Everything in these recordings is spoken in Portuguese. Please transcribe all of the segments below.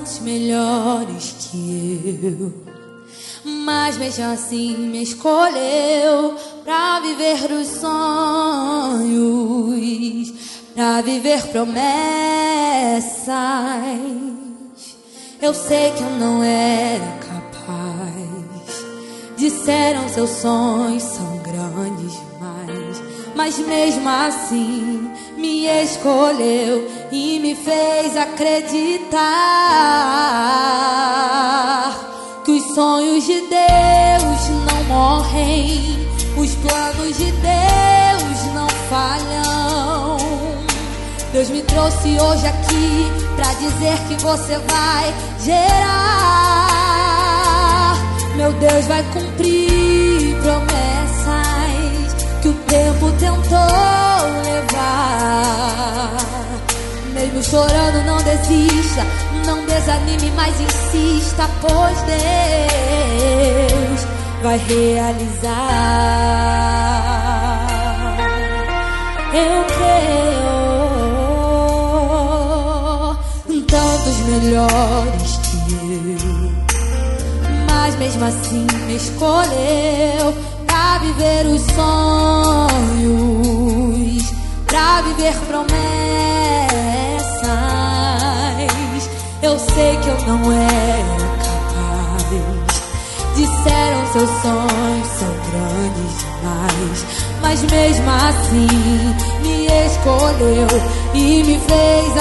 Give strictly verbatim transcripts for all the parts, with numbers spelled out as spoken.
tantos melhores que eu, mas mesmo assim me escolheu pra viver os sonhos, pra viver promessas. Eu sei que eu não era capaz. Disseram seus sonhos são grandes demais, mas mesmo assim me escolheu e me fez acreditar que os sonhos de Deus não morrem, os planos de Deus não falham. Deus me trouxe hoje aqui pra dizer que você vai gerar. Meu Deus vai cumprir promessas que o tempo tentou levar. Mesmo chorando, não desista, não desanime, mas insista, pois Deus vai realizar. Eu creio. Tantos melhores que eu, mas mesmo assim me escolheu pra viver os sonhos, pra viver promessas. Eu sei que eu não era capaz. Disseram seus sonhos são grandes demais, mas mesmo assim me escolheu e me fez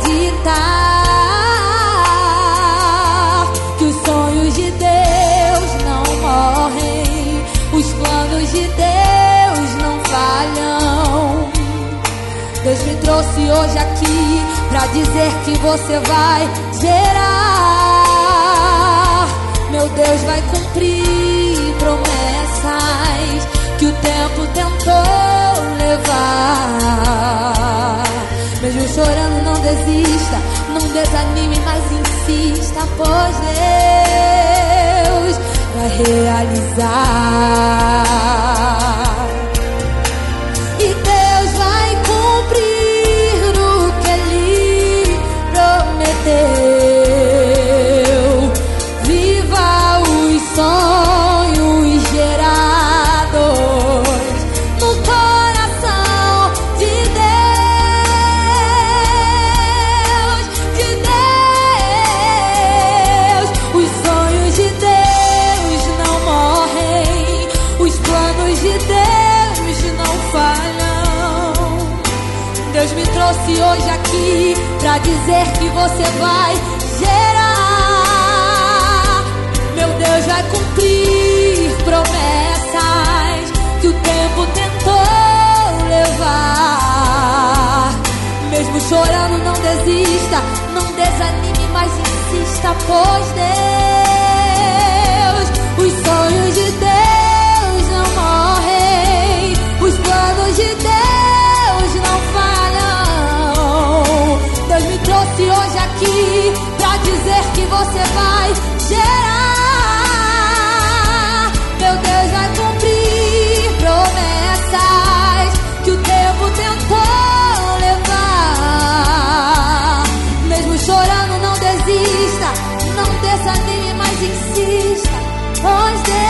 acreditar que os sonhos de Deus não morrem, os planos de Deus não falham. Deus me trouxe hoje aqui pra dizer que você vai gerar. Meu Deus vai cumprir promessas que o tempo tentou levar. Mesmo chorando, não desista, não desanime, mas insista, pois Deus vai realizar. E Deus vai cumprir o que Ele prometeu. Viva os sonhos gerados no coração de Deus, de Deus. Os sonhos de Deus não morrem, os planos de Deus não falham. Deus me trouxe hoje aqui pra dizer que você vai gerar. Meu Deus vai cumprir promessas que o tempo tentou levar. Mesmo chorando, não desista, não desanime, mas insista, pois Deus, os sonhos de Deus não morrem, os planos de Deus não falham. Deus me trouxe hoje aqui pra dizer que você vai gerar. Meu Deus vai cumprir promessas que o tempo tentou levar. Mesmo chorando, não desista, não desanime, mas insista, pois Deus